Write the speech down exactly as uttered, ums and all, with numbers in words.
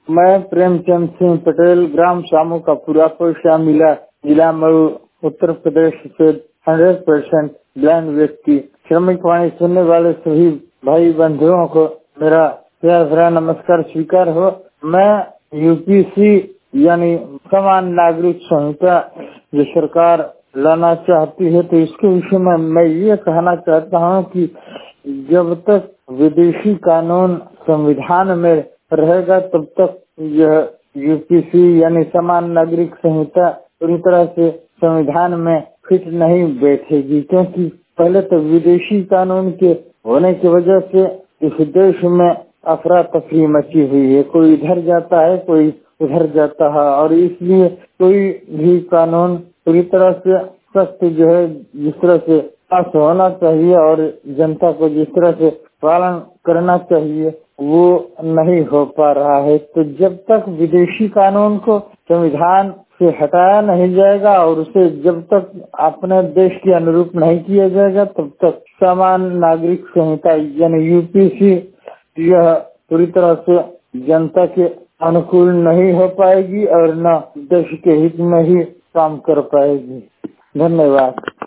मैं प्रेमचंद सिंह पटेल, ग्राम शामू का पूरा शामिला, जिला मऊ, उत्तर प्रदेश से हंड्रेड परसेंट ब्लाइंड व्यक्ति। श्रमिक वाणी सुनने वाले सभी भाई बंधुओं को मेरा प्यार भरा नमस्कार स्वीकार हो। मैं यूपीसी यानी समान नागरिक संहिता जो सरकार लाना चाहती है, तो इसके विषय में मैं ये कहना चाहता हूँ कि जब तक विदेशी कानून संविधान में रहेगा तब तक यह यूपीसी यानी समान नागरिक संहिता पूरी तरह से संविधान में फिट नहीं बैठेगी, क्योंकि पहले तो विदेशी कानून के होने की वजह से इस देश में अफरा तफरी मची हुई है। कोई इधर जाता है, कोई उधर जाता है, और इसलिए कोई भी कानून पूरी तरह से सख्त जो है जिस तरह से पास होना चाहिए और जनता को जिस तरह से पालन करना चाहिए वो नहीं हो पा रहा है। तो जब तक विदेशी कानून को संविधान से हटाया नहीं जाएगा और उसे जब तक अपने देश के अनुरूप नहीं किया जाएगा तब तक समान नागरिक संहिता यानी यूपीसी यह पूरी तरह से जनता के अनुकूल नहीं हो पाएगी और न देश के हित में ही काम कर पाएगी। धन्यवाद।